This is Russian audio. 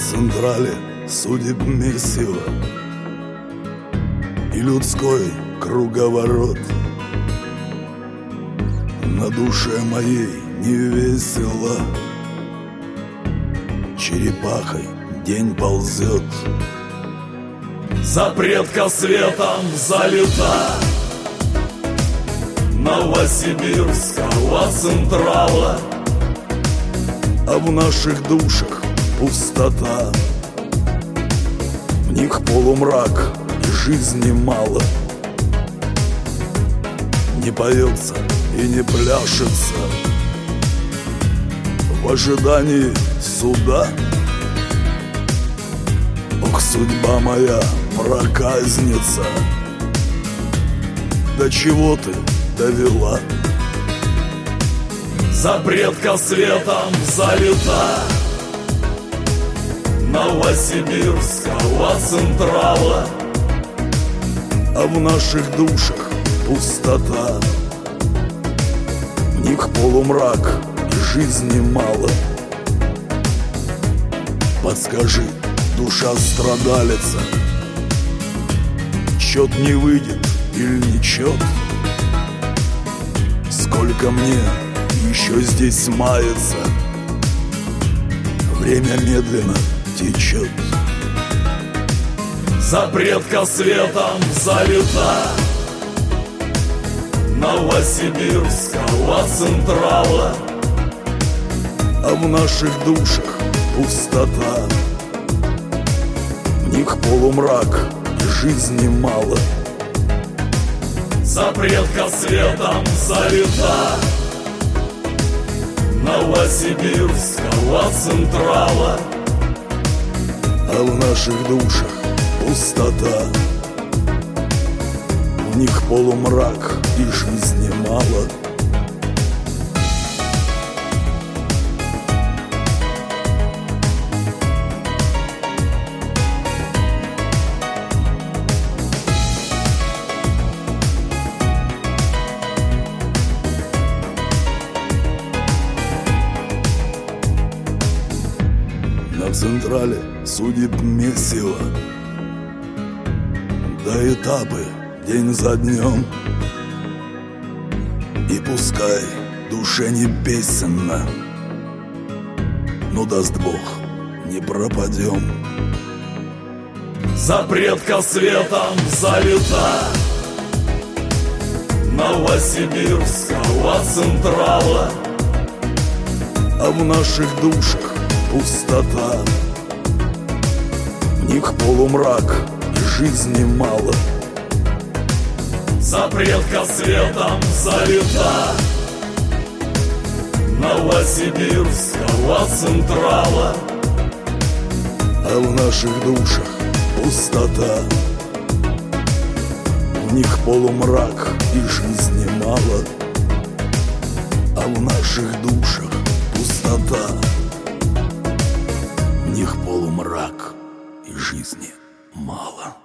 централе судеб месиво и людской круговорот. На душе моей невесело, черепахой день ползет. Запретка светом залита Новосибирского централа, а в наших душах пустота. В них полумрак и жизни мало. Не поется и не пляшется в ожидании суда. Ох, судьба моя проказница, до чего ты довела? Запретка светом залита Новосибирского централа, а в наших душах пустота. В них полумрак и жизни мало. Подскажи, душа страдалица, чет не выйдет или не чет? Сколько мне еще здесь мается, время медленно течет. Запретка светом залита Новосибирского централа, а в наших душах пустота. В них полумрак и жизни мало. Запретка светом залита Новосибирского централа, а в наших душах пустота. В них полумрак и жизни мало. На централе судеб месиво, да этапы день за днем. И пускай душе не песенно, но даст Бог, не пропадем. Запретка светом залита Новосибирского централа, а в наших душах пустота. В них полумрак и жизни мало. Запретка светом залита Новосибирского централа, а в наших душах пустота. В них полумрак и жизни мало. А в наших душах пустота. В них полумрак и жизни мало.